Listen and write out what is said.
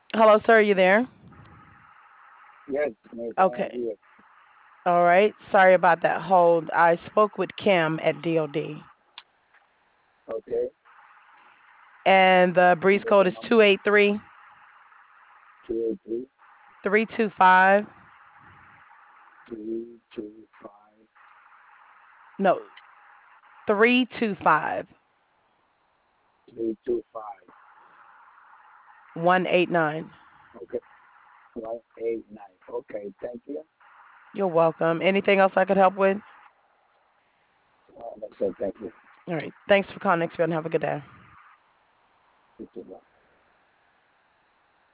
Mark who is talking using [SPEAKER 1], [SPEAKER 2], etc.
[SPEAKER 1] Hello, sir. Are you there?
[SPEAKER 2] Yes, yes, I am
[SPEAKER 1] Okay.
[SPEAKER 2] here.
[SPEAKER 1] All right. Sorry about that hold. I spoke with Kim at DOD,
[SPEAKER 2] Okay.
[SPEAKER 1] and the breeze
[SPEAKER 2] What's
[SPEAKER 1] code
[SPEAKER 2] the
[SPEAKER 1] is
[SPEAKER 2] number?
[SPEAKER 1] 283
[SPEAKER 2] 283
[SPEAKER 1] 325.
[SPEAKER 2] 325
[SPEAKER 1] No, 325
[SPEAKER 2] 325.
[SPEAKER 1] 189.
[SPEAKER 2] Okay. 189. Okay. Thank you.
[SPEAKER 1] You're welcome. Anything else I could help with?
[SPEAKER 2] That's it. Thank you.
[SPEAKER 1] All right. Thanks for calling, Next and have a good day.
[SPEAKER 2] You too. Bye.